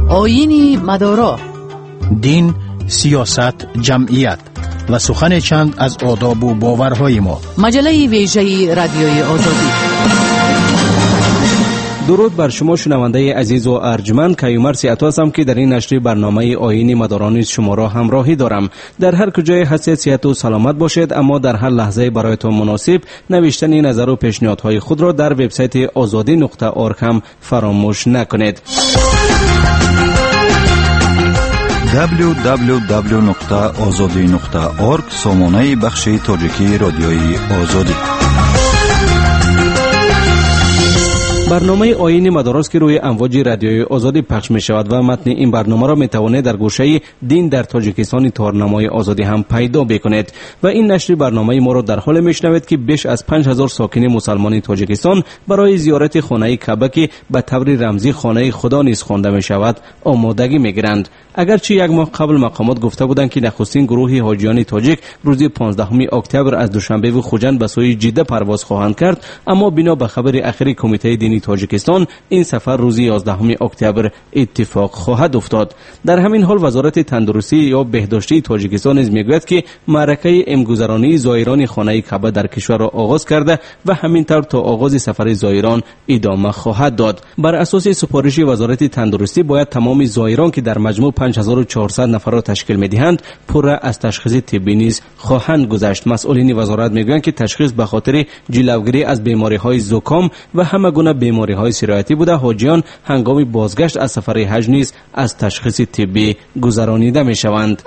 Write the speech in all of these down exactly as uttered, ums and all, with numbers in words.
آیین مدارا، دین، سیاست، جمعیت و سخن چند از آداب و باورهای ما. مجله ویژه رادیوی آزادی. درود بر شما شنونده عزیز و ارجمند. کیومرث عطا هستم که در این نشر برنامه آیین مداران شما را همراهی دارم. در هر کجای هستید صحت و سلامت باشید، اما در هر لحظه برایتان مناسب نوشتن نظر و پیشنهادهای خود را در وبسایت آزادی نقطه اورگ هم فراموش نکنید. دبلیو دبلیو دبلیو نقطه آزادی نقطه اورگ سامانه بخش تاجیکی رادیوی آزادی. برنامه آیین مدارا که روی امواج رادیوی آزادی پخش می شود و متن این برنامه را می توانید در گوشه دین در تاجیکستان تارنمای آزادی هم پیدا بکنید. و این نشر برنامه ما را در حال می شنوید که بیش از پنج هزار ساکن مسلمان تاجیکستان برای زیارت خانه کعبه که به طور رمزی خانه خدا نیز خوانده می شود آمادگی می گیرند. اگرچه یک ماه قبل مقامات گفته بودند که نخستین گروه حاجیان تاجیک روز پانزدهم اکتبر از دوشنبه و خوجند به سوی جده پرواز خواهند کرد، اما بنا به خبر اخیر کمیته دینی تاجیکستان این سفر روز یازدهم اکتبر اتفاق خواهد افتاد. در همین حال وزارت تندرستی یا بهداشتی تاجیکستان نیز میگوید که معرکه امگذرانی زائران خانه کعبه در کشور را آغاز کرده و همینطور تا آغاز سفر زائران ادامه خواهد داد. بر اساس سفارش وزارت تندرستی باید تمام زائران که در مجموع پنج هزار و چهارصد نفر را تشکیل می‌دهند پر از تشخیص طبی نیز خواهند گذشت. مسئولین وزارت میگویند که تشخیص به خاطر جلوگیری از بیماری‌های زکام و همه گونه بیماری‌های سرایتی بوده. حاجیان هنگام بازگشت از سفر حج نیز از تشخیص طبی گذرانیده می‌شوند.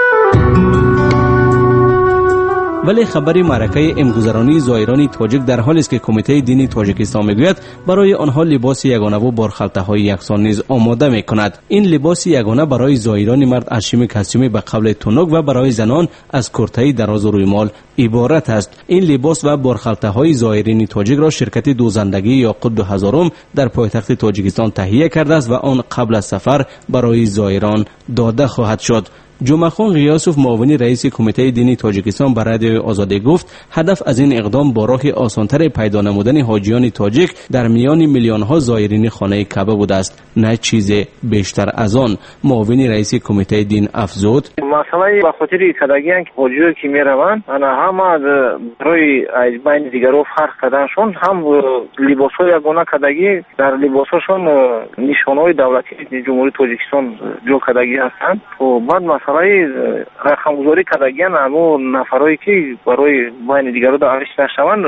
ولی خبری معرکه امگذرانی زائران تاجیک در حالی است که کمیته دینی تاجیکستان میگوید برای آنها لباس یگانه و بارخلطه‌های یکسان نیز آماده میکند. این لباس یگانه برای زائران مرد از شیم کاستومی به قبل تونک و برای زنان از کرته دراز و رویمال عبارت است. این لباس و بارخلطه‌های زائرین تاجیک را شرکت دوزندگی یاقوت دو هزارم در پایتخت تاجیکستان تهیه کرده است و آن قبل از سفر برای زائران داده خواهد شد. جمعه خان غیاسوف معاون رئیس کمیته دینی تاجیکستان به رادیوی آزادی گفت هدف از این اقدام با راه آسان‌تر پیدا نمودن حاجیان تاجیک در میان میلیون ها زائرین خانه کعبه بوده است، نه چیز بیشتر از آن. معاون رئیس کمیته دین افزود مسئله به خاطر کدگی ان حاجیایی که میروند انا هم برای بین دیگرو فرق کردنشون هم لباسای یگانه کدگی در لباساشون نشانهای دولتی جمهوری تاجیکستان جو کدگی هستند و بعد مسئله رقم‌گذاری کردگیان همو نفرایی که برای بین دیگرو داعش نشوند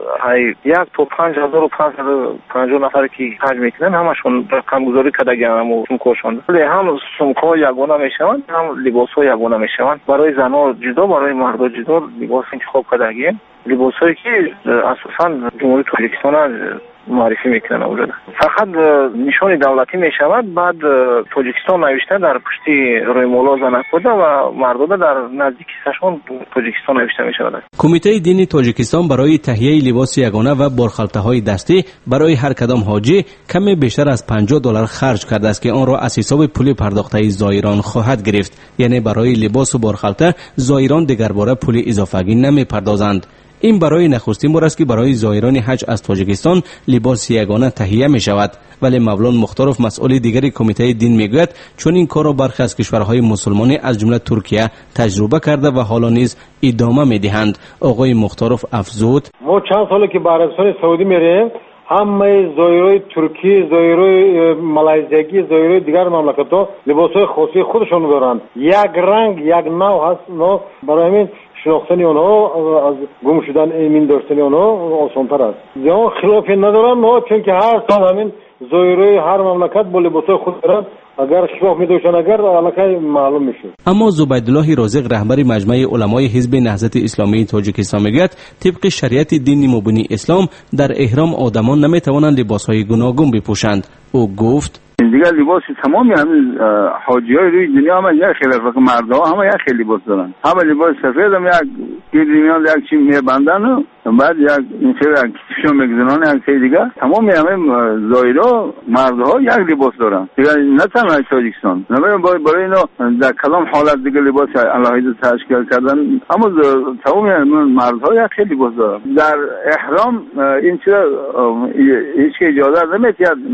یک تا پنج هزار و پنجاه نفر که حج میکنن همشون رقم‌گذاری کردگیان همو سمکاشون ولی هم سمک‌ها یگانه میشوند هم لباس‌ها یگانه میشوند. برای زنها جدا برای مردا جدا لباس انتخاب کردگیان لباسایی که اساساً جمهوری تاجیکستان معرفی میکنن اونجا فقط نشان دولتی میشود. بعد تاجیکستان نوشته در پشتی روی مولا زنک بوده و مردم در نزدیکی سشون تاجیکستان نوشته میشود. کمیته دینی تاجیکستان برای تهیه لباس یگانه و بارخلطه‌های دستی برای هر کدام حاجی کمی بیشتر از پنجاه دلار خرج کرده است که آن را از حساب پول پرداخته زائران خواهد گرفت. یعنی برای لباس و بارخلطه زائران دیگر باره پول اضافه‌ای نمیپردازند. این برای نخستین بار است که برای زائران حج از تاجیکستان لباس یگانه تهیه می شود. ولی مولانا مختاروف مسئول دیگری کمیته دین میگوید چون این کار را برخی از کشورهای مسلمانی از جمله ترکیه تجربه کرده و حالا نیز ادامه میدهند. آقای مختاروف افزود ما چند ساله که به عربستان سعودی میریم همه زائرای ترکی، زائرای مالزیایی، زائرای دیگر مملکت‌ها لباس‌های خاصی خودشون دارند. یک رنگ، یک نوع هست. ما برای همین شناختن آنها از گم شدن امین داشتن آنها آسان‌تر است. یا خلافی ندارن ما چون که هر سال همین زائرای هر مملکت با لباس‌های خود دارند. اگر خلاف می‌داشتن اگر علاقه معلوم میشه. اما زبیدالله رازق رهبر مجمع علمای حزب نهضت اسلامی تاجیکستان میگوید طبق شریعت دین مبین اسلام در احرام آدمان نمیتوانند لباس‌های گوناگون بپوشند. او گفت دیگر لباس تمامی همین حاجیای روی دنیا هم یک خیلی فرق مردها هم یک خیلی لباس دارن. همه لباس سفید هم یک گیرمیان یک چی میبندن و بعد یک این سری کیفشون میگذارن یک سری دیگر تمامی همه زائرا مردها یک لباس دارن. دیگر نه تنها تاجیکستان نه برای اینا در کلام حالت دیگر لباس علاهیده تشکیل کردن اما تمامی مردها یک خیلی لباس دارن. در احرام این چیزا هیچ اجازه نمیدید. شریعت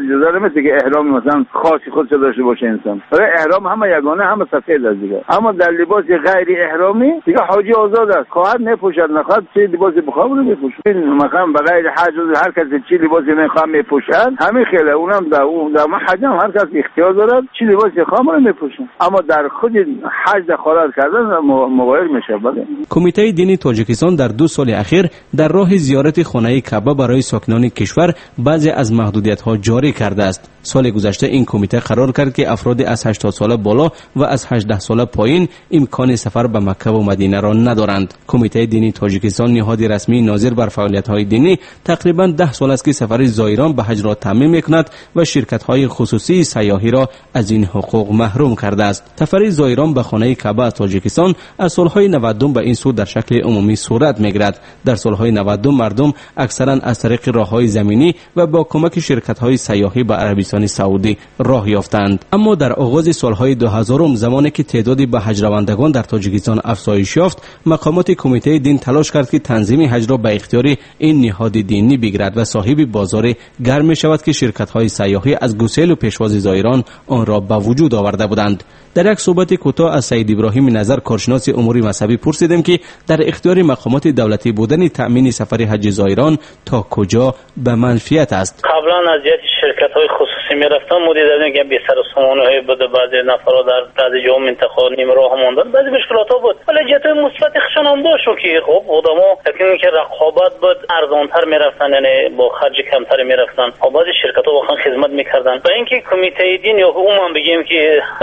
جدا نمیشه که احرام مثلا خاصی خودش داشته باشه انسان. برای احرام همه یگانه، همه سفید است دیگه. اما در لباس غیر احرامی دیگه حاجی آزاد است، خواهد نپوشد نخواهد چه لباس بخواد میپوشه. مثلا برای حج هر کسی چی لباسی میخواد میپوشد، همین خیلی اونم در اون در حج هم هر کس اختیار دارد چی لباسی خواهد میپوشه. اما در خود حج قرار کردن مغایر میشه. بله. کمیته دینی تاجیکستان در دو سال اخیر در راه زیارت خانه کعبه برای ساکنان کشور بعضی از محدودیت‌ها جاری کرده است. سال گذشته این کمیته قرار کرد که افراد از هشتاد ساله بالا و از هجده ساله پایین امکان سفر به مکه و مدینه را ندارند. کمیته دینی تاجیکستان، نهاد رسمی ناظر بر فعالیت‌های دینی، تقریباً ده سال است که سفر زائران به حج را تامین می‌کند و شرکت‌های خصوصی سیاحی را از این حقوق محروم کرده است. تفریح زائران به خانه کعبه از تاجیکستان از سال‌های نود به این سو در شکل عمومی صورت می‌گیرد. در سال‌های نود مردم اکثراً از طریق راه‌های زمینی و با کمک شرکت‌های سیاحی به عربستان سعودی راه یافتند. اما در آغاز سال‌های دو هزار زمانی که تعدادی به حج روندگان در تاجیکستان افزایش یافت، مقامات کمیته دین تلاش کرد که تنظیم حج را به اختیار این نهاد دینی بگیرد و صاحب بازار گرم شود که شرکت‌های سیاحی از گسیل و پیشواز زائران آن را به وجود آورده بودند. در یک صحبت کوتاه از سید ابراهیم نظر، کارشناس امور مذهبی، پرسیدم که در اختیار مقامات دولتی بودن تأمین سفر حج زائران تا کجا به منفیت است. قبلا از جهت شرکت‌های خصوصی می‌رفتن مدیر دیدن که بی سر و سامانه‌های بود، بعضی نفرا در بعضی جا منطقه نیم راه ماندن، بعضی مشکلات‌ها بود. ولی جهت مثبت خشن هم داشت که خب آدم‌ها فکر که رقابت بود ارزان‌تر می‌رفتن، یعنی با خرج کمتر می‌رفتن. بعضی شرکت‌ها واقعا خدمت می‌کردن. و اینکه کمیته دین یا عموما بگیم که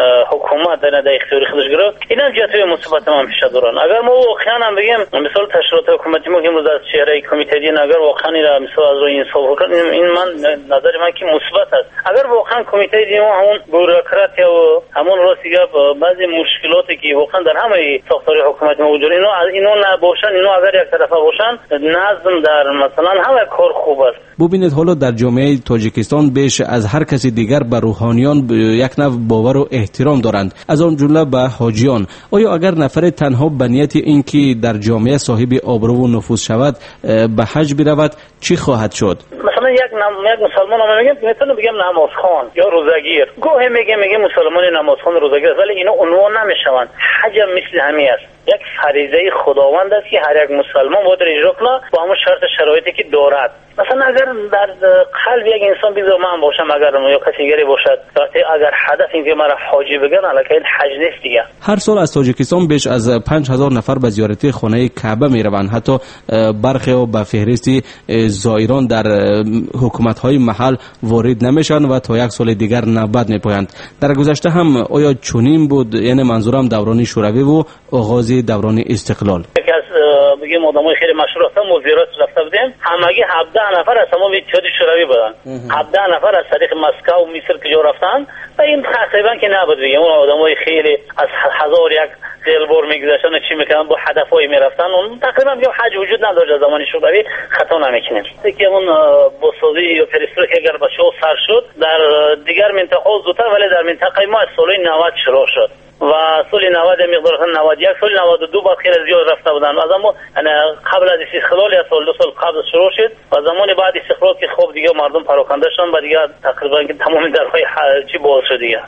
حکومت در در اختیار خودش گرفت، اینا جهت‌های مثبت هم پیش دارن. اگر ما واقعا هم بگیم مثلا تشریفات حکومتی مهم از چهره کمیته دین اگر واقعا را مثلا از روی انصاف کنیم، این من نظر من که مثبت است. اگر واقعا کمیته دین همون بوروکراسی و همون راستیه بعضی مشکلاتی که واقعا در همه ساختار حکومت موجود اینا اینا نباشن، اینا اگر یک طرفه باشن، نظم در مثلا همه کار خوب است. ببینید حالا در جامعه تاجیکستان بیش از هر کسی دیگر به روحانیان یک نوع باور و احترام دارند، از آن جمله به حاجیان. آیا اگر نفر تنها به نیت اینکه در جامعه صاحب آبرو و نفوذ شود به حج برود چی خواهد شد؟ مثلا یک نم... یک مسلمان هم میگم مثلا بگم نمازخوان یا روزگیر، گاهی میگه میگه مسلمان نمازخوان روزگیر، ولی اینا عنوان نمیشوند. حج مثل همین است، یک فریضه خداوند است که هر یک مسلمان باید اجرا کنه با همون شرط شرایطی که دارد. مثلا اگر در قلب یک انسان بگذار من باشم، اگر یا کسی دیگری باشد، وقتی اگر هدف اینکه مرا حاجی بگن، البته این حج نیست دیگه. هر سال از تاجیکستان بیش از پنج هزار نفر به زیارت خانه کعبه میروند. حتی برخی ها به فهرست زائران در حکومت‌های محل وارد نمیشن و تا یک سال دیگر نوبت میپایند. در گذشته هم آیا چنین بود؟ یعنی منظورم دوران شوروی و آغاز دوران استقلال. یکی از بگیم آدمای خیلی مشهور هستن مزیرات رفته بودیم، همگی هفده نفر از همون اتحاد شوروی بودن. هفده نفر از طریق مسکو و مصر که جا رفتن و این تقریبا که نبود دیگه. اون آدمای خیلی از هزار یک قلبور میگذاشتن چی میکنن با هدفایی میرفتن. اون تقریبا میگم حج وجود نداشت از زمان شوروی، خطا نمیکنیم. که اون بسازی یا پرستر که اگر بچه‌ها سر شد در دیگر منطقه زودتر، ولی در منطقه ما از سال نود شروع شد و سال نود مقدار نود و یک سال نود و دو بعد خیلی زیاد رفته بودن. از اما قبل از استقلال یا سال دو سال قبل شروع شد و زمان بعد استقلال که خوب دیگه مردم پراکنده شدن و دیگه تقریبا تمام درهای حجی باز شد دیگه.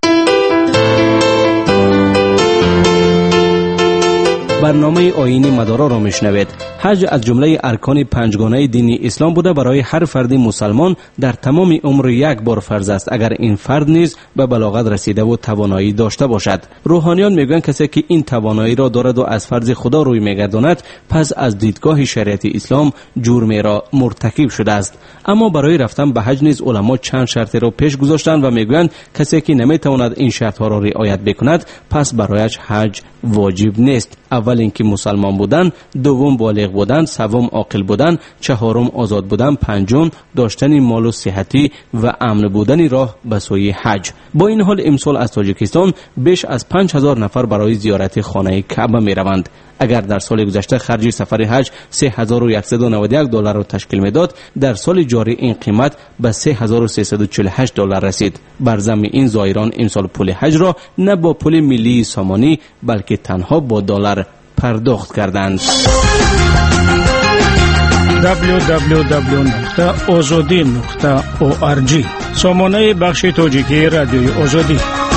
برنامه آیین مدارا را میشنوید. حج از جمله ارکان پنجگانه دین اسلام بوده برای هر فرد مسلمان در تمام عمر یک بار فرض است اگر این فرد نیز به بلاغت رسیده و توانایی داشته باشد. روحانیان میگویند کسی که این توانایی را دارد و از فرض خدا روی میگرداند پس از دیدگاه شریعت اسلام جرمی را مرتکب شده است. اما برای رفتن به حج نیز علما چند شرط را پیش گذاشتند و میگویند کسی که نمیتواند این شرط ها را رعایت بکند پس برایش حج واجب نیست. اول اینکه مسلمان بودن، دوم بالغ بودن، سوم عاقل بودن، چهارم آزاد بودن، پنجم داشتن مال و صحتی و امن بودن راه به سوی حج. با این حال امسال از تاجیکستان بیش از پنج هزار نفر برای زیارت خانه کعبه می روند. اگر در سال گذشته خرج سفر حج سه هزار و صد و نود و یک دلار را تشکیل میداد، در سال جاری این قیمت به سه هزار و سیصد و چهل و هشت دلار رسید. بر ضمن این زائران امسال پول حج را نه با پول ملی سامانی بلکه تنها با دلار پرداخت کردند. دبلیو دبلیو دبلیو نقطه آزادی نقطه او آر جی سامانه بخش تاجیکی رادیوی آزادی.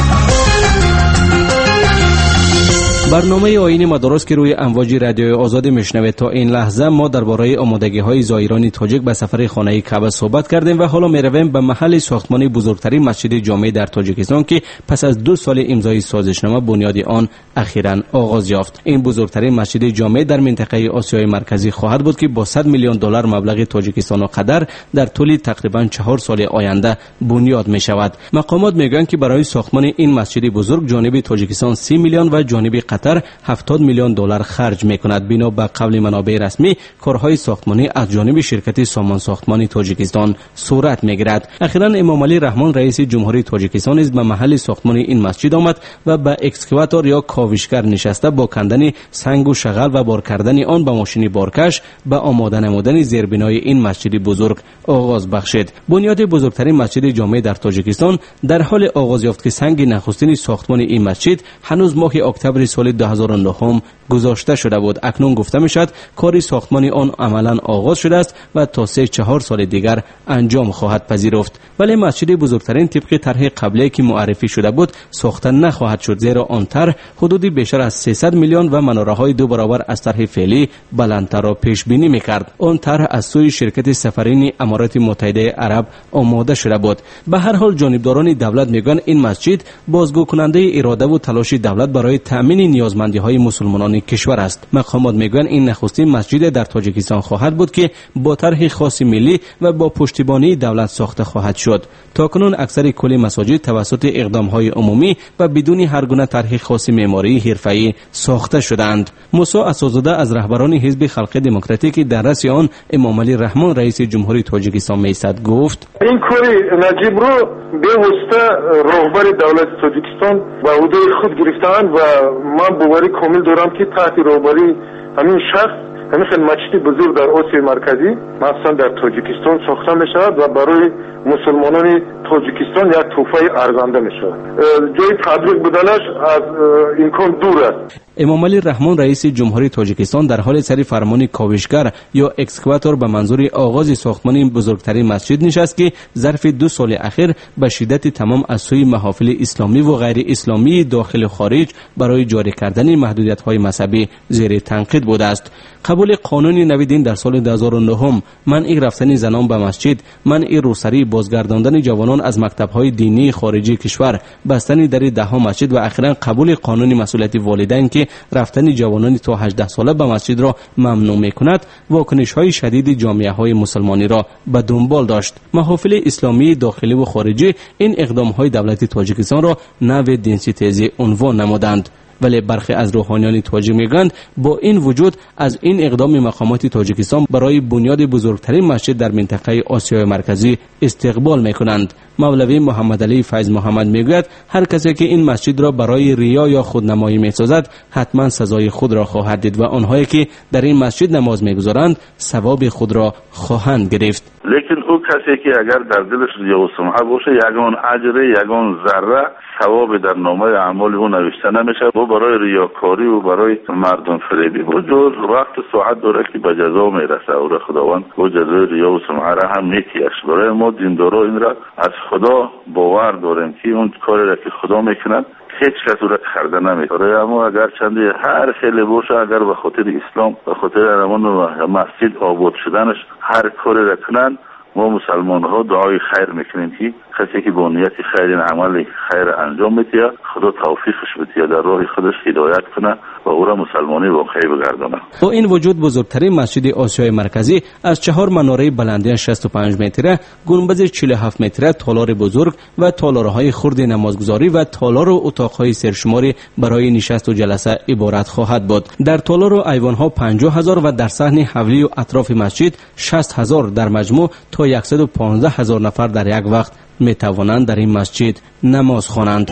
برنامه آیین مدارس که روی امواج رادیوی آزادی میشنوید. تا این لحظه ما درباره آمادگی های زائران تاجیک به سفر خانه کعبه صحبت کردیم و حالا میرویم به محل ساختمان بزرگترین مسجد جامع در تاجیکستان که پس از دو سال امضای سازشنامه بنیاد آن اخیراً آغاز یافت. این بزرگترین مسجد جامع در منطقه آسیای مرکزی خواهد بود که با صد میلیون دلار مبلغ تاجیکستان و قطر در طول تقریباً چهار سال آینده بنیاد می شود. مقامات میگویند که برای ساختمان این مسجد بزرگ جانب تاجیکستان سی میلیون و جانب قطر هفتاد میلیون دلار خرج میکند. بنا به قول منابع رسمی کارهای ساختمانی از جانب شرکت سامان ساختمانی تاجیکستان صورت میگیرد. اخیراً امام علی رحمان رئیس جمهوری تاجیکستان از به محل ساختمان این مسجد آمد و با اکسکواتور یا کاوشگر نشسته با کندن سنگ و شغل و بار کردن آن به ماشین بارکش به آماده نمودن زیربنای این مسجد بزرگ آغاز بخشید. بنیاد بزرگترین مسجد جامع در تاجیکستان در حال آغاز یافت که سنگ نخستین ساختمان این مسجد هنوز ماه اکتبر سال دو هزار و نه گذاشته شده بود. اکنون گفته می شود کار ساختمان آن عملا آغاز شده است و تا سه چهار سال دیگر انجام خواهد پذیرفت. ولی مسجد بزرگترین طبق طرح قبلی که معرفی شده بود ساخته نخواهد شد، زیرا آن طرح حدودی بیشتر از سیصد میلیون و مناره های دو برابر از طرح فعلی بلندتر را پیش بینی میکرد. آن طرح از سوی شرکت سفرین امارات متحده عرب آماده شده بود. به هر حال جانبداران دولت میگن این مسجد بازگو کننده اراده و تلاش دولت برای تامین نیازمندی های مسلمانان کشور است. مقامات میگن این نخستین مسجد در تاجیکستان خواهد بود که با طرح خاص ملی و با پشتیبانی دولت ساخته خواهد شد. تاکنون اکثر کل مساجد توسط اقدام های عمومی و بدون هر گونه طرح خاص معماری حرفه‌ای ساخته شدند. موسی اسدزاده از رهبران حزب خلق دموکراتیک در رأس آن امام علی رحمان رئیس جمهوری تاجیکستان میسد گفت این کاری نجیب رو به واسطه رهبر دولت تاجیکستان و عهده خود گرفتند و من باوری کامل دارم که تحت رهبری همین شخص همین مسجد بزرگ در آسیای مرکزی مثلا در تاجیکستان ساخته می شود و برای مسلمانان تاجیکستان یک تحفه ارزنده می شود. جای تبریک بودنش از امکان دور است. امام علی رحمان رئیس جمهوری تاجیکستان در حال سری فرمان کاوشگر یا اکسکواتور به منظور آغاز ساختمان بزرگترین مسجد نشست که ظرف دو سال اخیر به شدت تمام از سوی محافل اسلامی و غیر اسلامی داخل و خارج برای جاری کردن محدودیت‌های مذهبی زیر تنقید بوده است. قبول قانون نوی دین در سال دو هزار و نه، منع رفتن زنان به مسجد، منع روسری، بازگرداندن جوانان از مکتب‌های دینی خارجی کشور، بستن در ده‌ها مسجد و اخیراً قبول قانون مسئولیت والدین که رفتن جوانان تا هجده ساله به مسجد را ممنوع می‌کند، واکنش‌های شدید جامعه‌های مسلمانی را به دنبال داشت. محافل اسلامی داخلی و خارجی این اقدام‌های دولت تاجیکستان را نوع دین‌ستیزی عنوان نمودند. ولی برخی از روحانیان تاجیک میگویند با این وجود از این اقدام مقامات تاجیکستان برای بنیاد بزرگترین مسجد در منطقه آسیای مرکزی استقبال میکنند. مولوی محمد علی فیض محمد میگوید هر کسی که این مسجد را برای ریا یا خودنمایی میسازد حتما سزای خود را خواهد دید و آنهایی که در این مسجد نماز میگذارند ثواب خود را خواهند گرفت. لیکن او کسی که اگر در دلش ریا و سمعه باشه یگان اجر یگان ذره ثواب در نامه اعمال او نوشته نمیشه و برای ریاکاری و برای مردم فریبی و جز وقت ساعت داره که به جزا میرسه او خداوند و جزای ریا و سمعه را هم میتیش. برای ما دیندارا این را از خدا باور داریم که اون کاری را که خدا میکنند هیچ کس را خرده نمیکنه. اما اگر چندی هر خیلی باشه اگر به خاطر اسلام به خاطر امن و مسجد آباد شدنش هر کاری را کنن ما مسلمان ها دعای خیر میکنیم که کسی که با نیت خیر این عمل خیر انجام میده خدا توفیقش بده در راه خودش هدایت کنه و او را مسلمانی واقعی بگردانه. با این وجود بزرگترین مسجد آسیای مرکزی از چهار مناره بلندی شصت و پنج متره، گنبد چهل و هفت متره، تالار بزرگ و تالارهای خرد نمازگزاری و تالار و اتاقهای سرشماری برای نشست و جلسه عبارت خواهد بود. در تالار و ایوانها پنجاه هزار و در صحن حولی و اطراف مسجد شصت هزار در مجموع تا صد و پانزده هزار نفر در یک وقت می توانند در این مسجد نماز خوانند.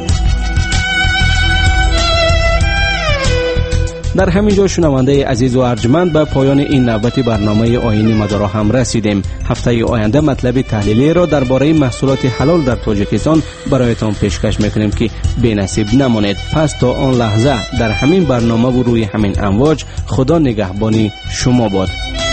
در همین جا شنونده عزیز و ارجمند به پایان این نوبت برنامه آیین مدارا هم رسیدیم. هفته آینده مطلب تحلیلی را درباره محصولات حلال در تاجیکستان برایتان پیشکش میکنیم که بی‌نصیب نمانید. پس تا آن لحظه در همین برنامه و روی همین امواج خدا نگهبانی شما باد.